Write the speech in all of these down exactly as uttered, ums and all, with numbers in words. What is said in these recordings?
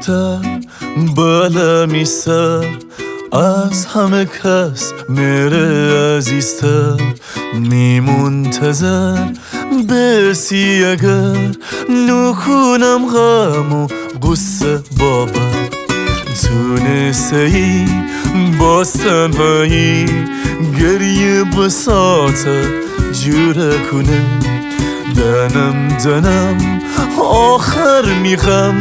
دختر بالمی سر از همه کس میره عزیزتر، میمونتظر بسی اگر نکنم غم و قصه باور. تونسته ای با تنهایی گریه بساته جوره کنه، دنم دنم آخر میخم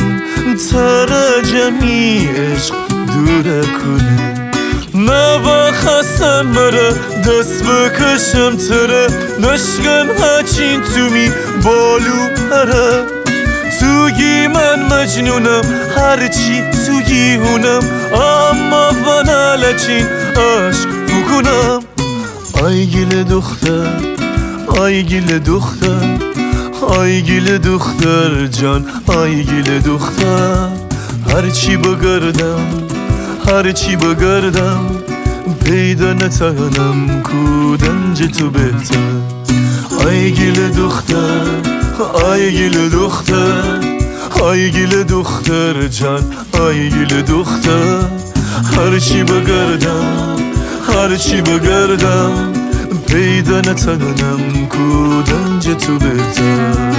ترجمی عشق دوره کنه. نوا خستم مره دست بکشم تره، نشکن هچین تو می بالو پره. توگی من مجنونم هرچی توگی هونم، اما فنالچین عشق فکنم. آی گل دختر آی گل دختر آی گل دختر جان آی گل دختر. هرچی بگردم هرچی بگردم پیدا نتانم کودنج تو بهتر. آی گل دختر آی گل دختر آی گل دختر جان آی گل دختر. هرچی بگردم هرچی بگردم پیدا نتانم کودنج تو بهتر.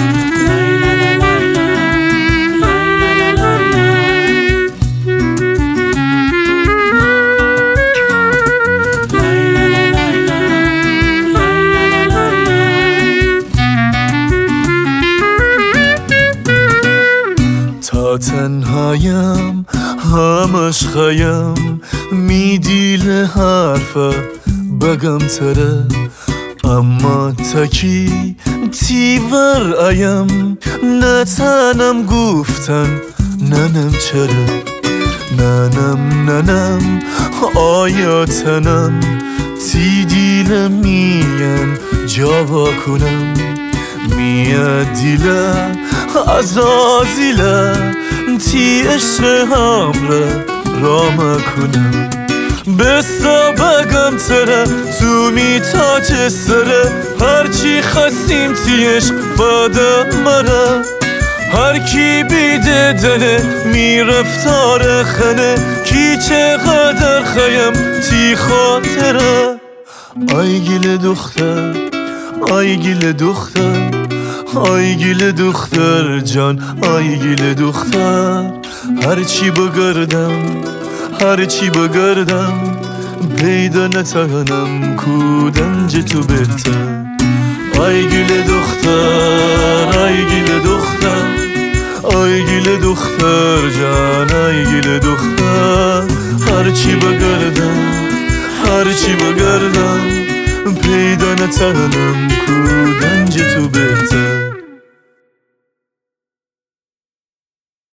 تا تنهایم همش خیم میدیل حرفه بگم تره، اما تکی تیور ایم نتنم گفتن ننم چرا. ننم ننم آیا تنم تی دیل مین جاوا کنم، میاد دیله عزازیله تی عشق همره رام کنم. بسا بگم تره تو می تاج سره، هرچی خستیم تی عشق فاده مره. هر کی بیده دنه می رفتار خنه، کی چقدر خیم تی خاطره. آی گل دختر آی گل دختر آی گل دختر جان آی گل دختر. هرچی بگردم هرچی بگردم پیدا نتانم کودنج تو بهتر. آی گل دختر آی گل دختر آی گل دختر جان آی گل دختر. هرچی بگردم هرچی بگردم پیدا نتانم کودنج تو بهتر.